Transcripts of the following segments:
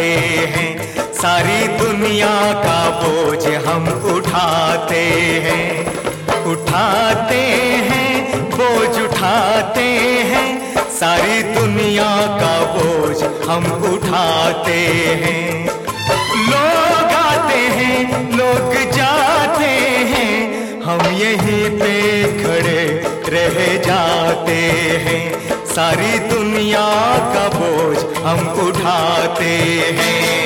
हैं, सारी दुनिया का बोझ हम उठाते हैं, उठाते हैं, बोझ उठाते हैं, सारी दुनिया का बोझ हम उठाते हैं। लोग आते हैं, लोग जाते हैं, हम यहीं पे खड़े रह जाते हैं, सारी दुनिया का बोझ हम उठाते हैं।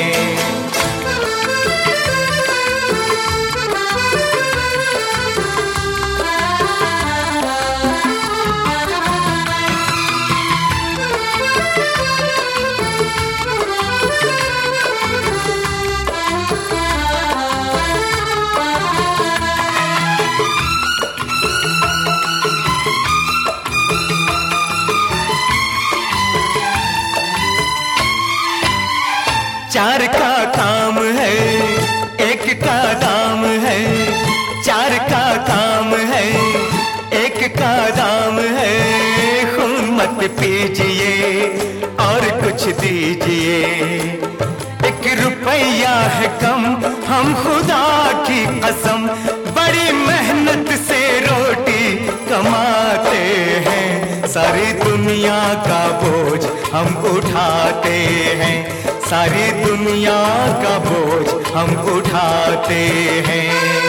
चार का काम है, एक का दाम है, चार का काम है, एक का दाम है, खून मत पीजिए और कुछ दीजिए, एक रुपया है कम, हम खुदा की कसम बड़ी मेहनत से रोटी कमाते हैं, सारी दुनिया का बोझ हम उठाते हैं, सारी दुनिया का बोझ हम उठाते हैं।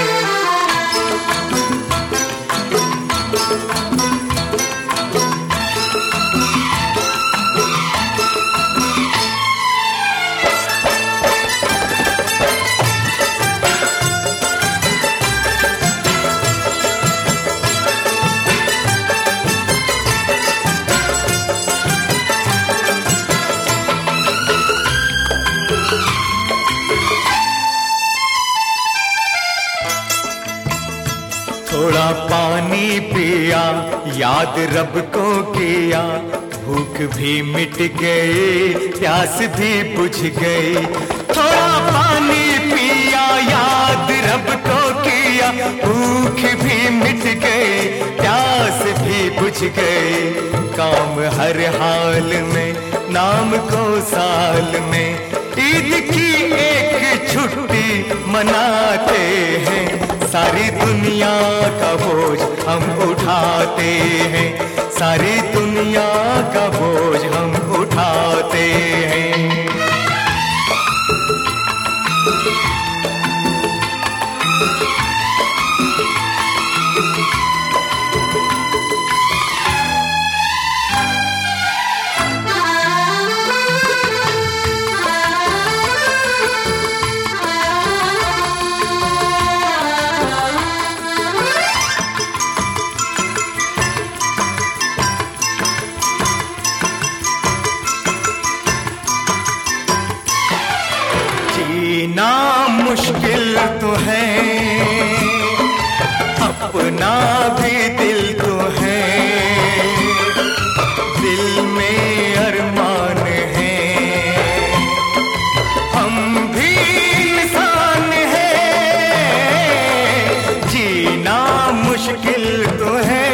थोड़ा पानी पिया, याद रब को किया, भूख भी मिट गई, प्यास भी बुझ गई। थोड़ा पानी पिया, याद रब को किया, भूख भी मिट गई, प्यास भी बुझ गई। काम हर हाल में, नाम को साल में, ईद की एक छुट्टी मनाते हैं, सारी दुनिया का बोझ हम उठाते हैं, सारी दुनिया का बोझ हम उठाते हैं। जीना मुश्किल तो है, अपना भी दिल तो है, दिल में अरमान है, हम भी इंसान हैं। जीना मुश्किल तो है,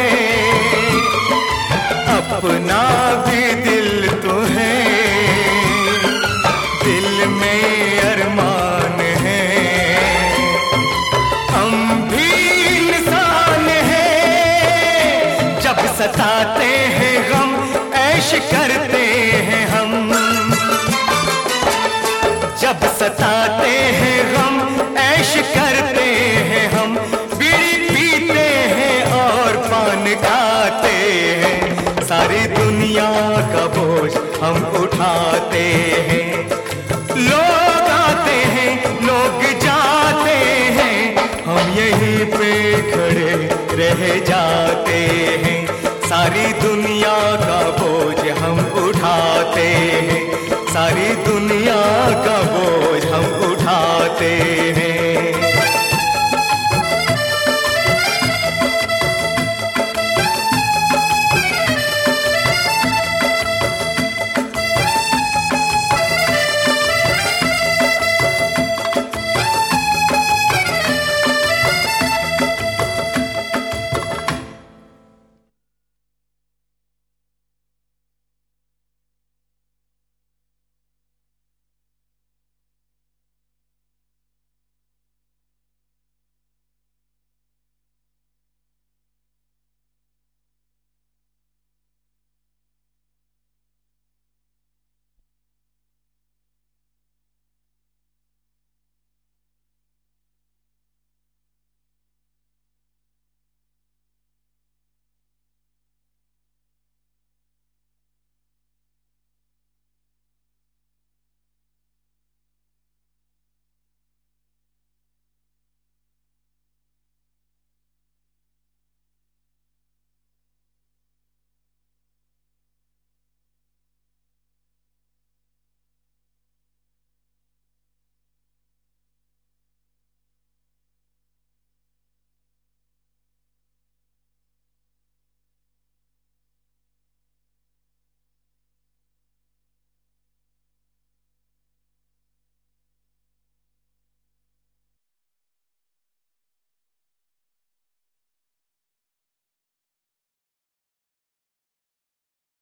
अपना भी दिल तो है, दिल में अरमान है, हम भी इंसान हैं। जब सताते हैं गम, ऐश करते हैं हम, जब सताते हैं गम, ऐश करते हैं हम, बीड़ी पीते हैं और पान खाते हैं, सारी दुनिया का बोझ हम उठाते हैं। लोग आते हैं, लोग जाते हैं, हम यहीं पे खड़े रह जाते हैं, सारी दुनिया का बोझ हम उठाते हैं, सारी दुनिया का बोझ हम उठाते हैं।